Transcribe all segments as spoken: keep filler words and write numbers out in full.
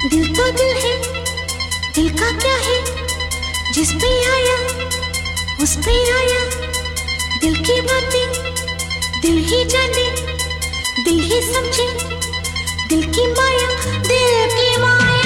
दिल तो दिल है, दिल का क्या है, जिस पे आया उस पे आया। दिल की बातें दिल ही जाने, दिल ही समझे, दिल की माया, दिल की माया।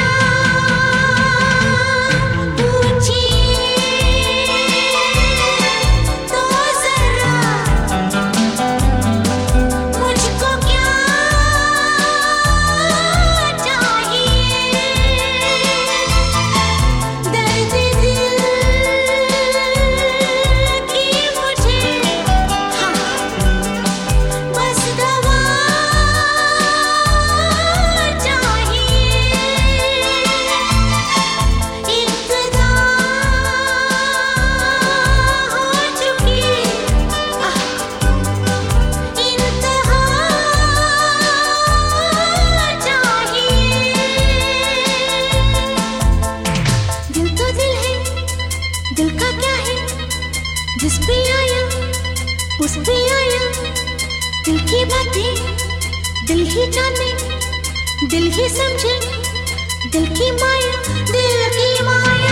जिस पे आया उस पे आया। दिल की बातें दिल ही जाने, दिल ही समझे, दिल की माया, दिल की माया।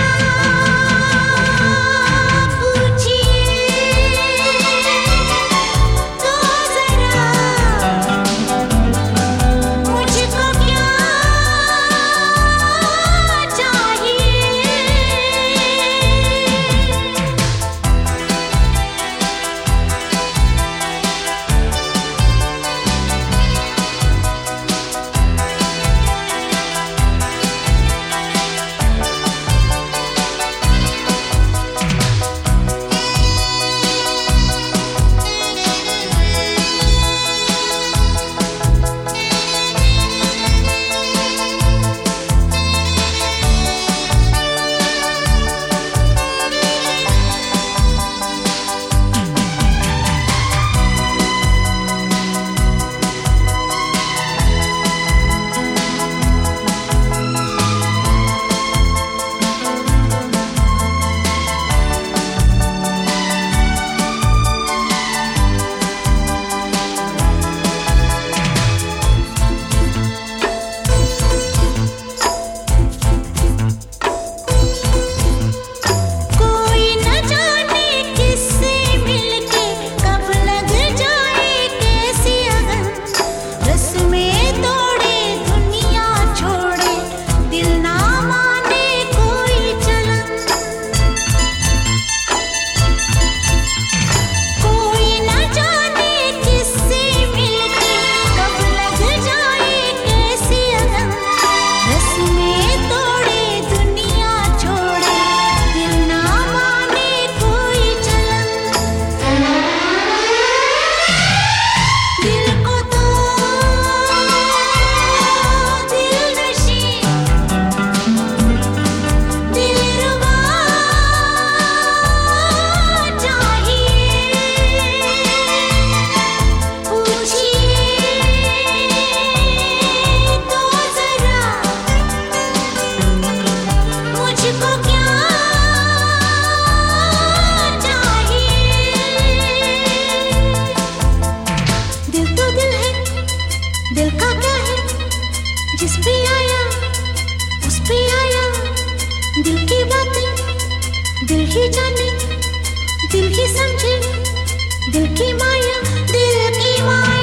दिल का क्या है, जिस पे आया उस पे आया। दिल की बातें दिल ही जाने, दिल ही समझे, दिल की माया, दिल की माया।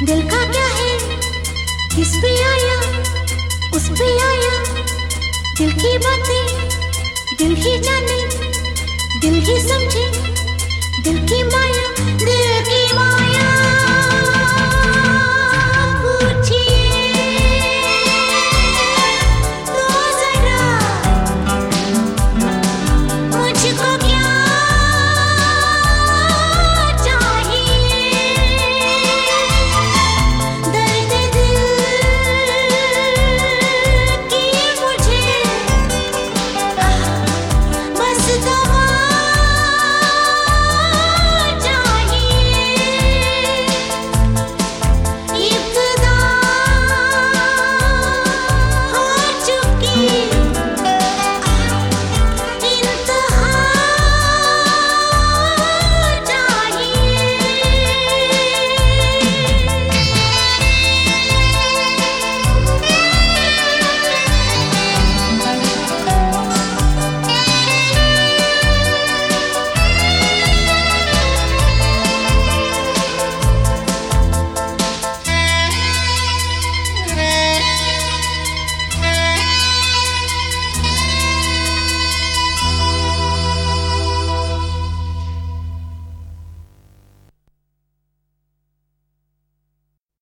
दिल का क्या है, किस पे आया, उस पे आया। दिल की बातें दिल ही जाने, दिल ही समझे, दिल की माया दिल